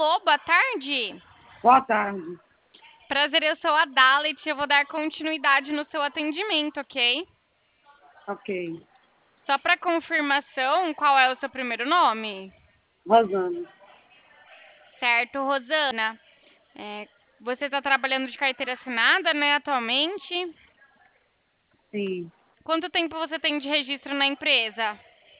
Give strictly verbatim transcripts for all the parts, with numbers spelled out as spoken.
Alô, boa tarde. Boa tarde. Prazer, eu sou a Dalit. Eu vou dar continuidade no seu atendimento, ok? Ok. Só para confirmação, qual é o seu primeiro nome? Rosana. Certo, Rosana. É, você está trabalhando de carteira assinada, né, atualmente? Sim. Quanto tempo você tem de registro na empresa?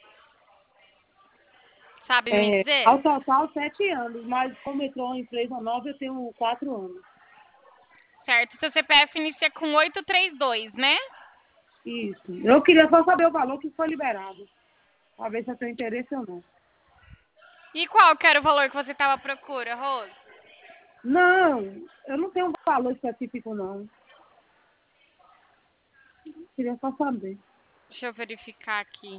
Sabe me É, dizer? ao total, sete anos, mas como entrou uma empresa nova, eu tenho quatro anos. Certo, seu C P F inicia com oito três dois, né? Isso. Eu queria só saber o valor que foi liberado, para ver se eu tenho interesse ou não. E qual que era o valor que você estava à procura, Rose? Não, eu não tenho um valor específico, não. Queria só saber. Deixa eu verificar aqui.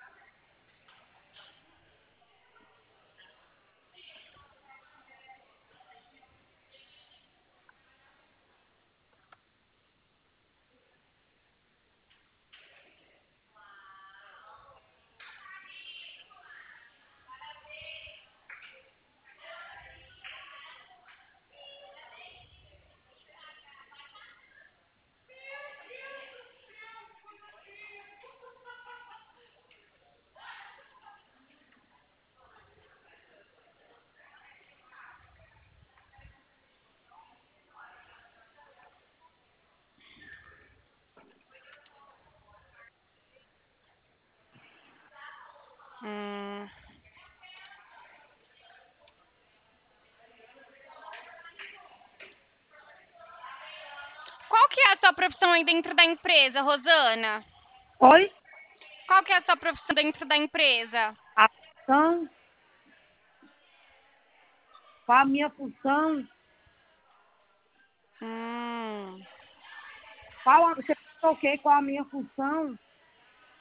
Hum... Qual que é a sua profissão aí dentro da empresa, Rosana? Oi? Qual que é a sua profissão dentro da empresa? A função, qual a minha função? Hum... Qual a, você perguntou o quê? Qual a minha função?